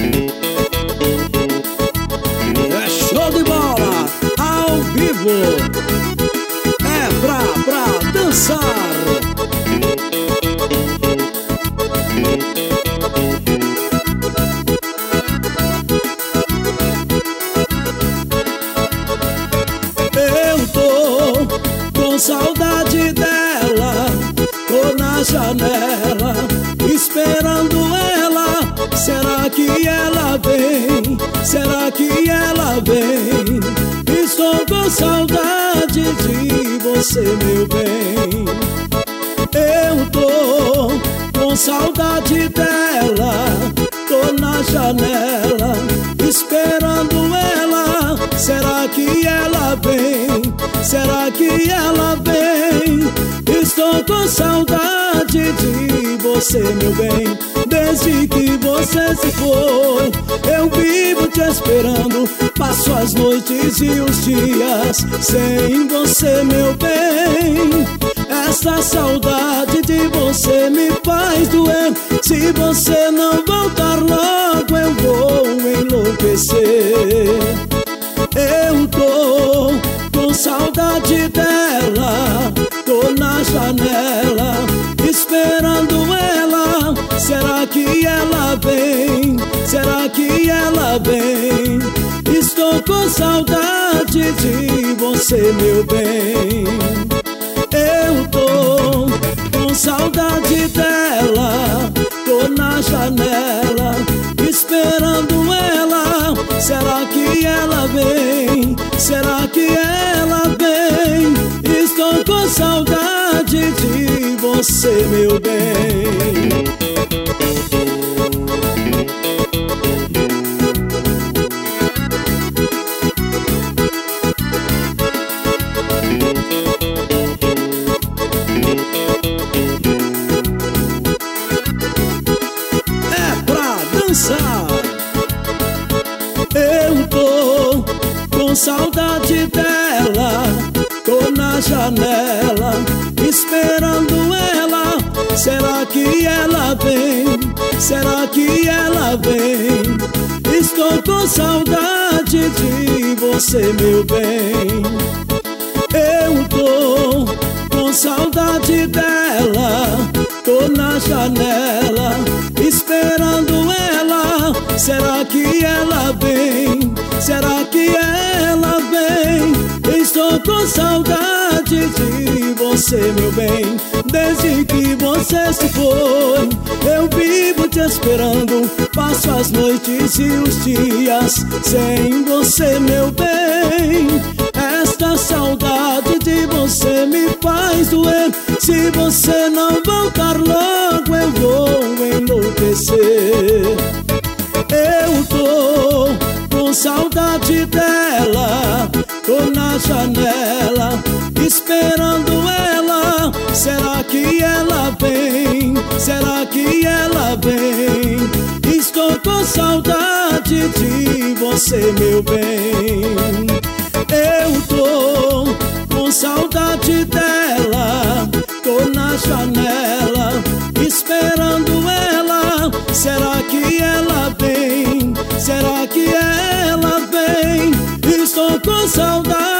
É show de bola, ao vivo, é pra dançar. Eu tô com saudade dela, tô na janela esperando ela. Será que ela vem? Será que ela vem? Estou com saudade de você, meu bem. Eu tô com saudade dela, tô na janela esperando ela. Será que ela vem? Será que ela vem? Estou com saudade de você, meu bem. Desde que você se foi, eu vivo te esperando. Passo as noites e os dias sem você, meu bem. Essa saudade de você me faz doer. Se você não voltar logo, eu vou enlouquecer. Eu tô com saudade dela, tô na janela esperando ela. Será que ela vem? Será que ela vem? Estou com saudade de você, meu bem. Eu tô com saudade dela, tô na janela esperando ela. Será que ela vem? Será que ela vem? Estou com saudade de você, meu bem. Eu tô com saudade dela, tô na janela esperando ela. Será que ela vem? Será que ela vem? Estou com saudade de você, meu bem. Eu tô com saudade dela, tô na janela esperando ela. Será que ela vem? Será que ela vem? Estou com saudade de você, meu bem. Desde que você se foi, eu vivo te esperando. Passo as noites e os dias sem você, meu bem. Esta saudade de você me faz doer. Se você não voltar logo, eu vou enlouquecer. Eu tô com saudade dela, tô na janela esperando ela. Será que ela vem? Será que ela vem? Estou com saudade de você, meu bem. Eu tô com saudade dela, tô na janela esperando ela. Será que ela vem? Será que ela vem? Estou com saudade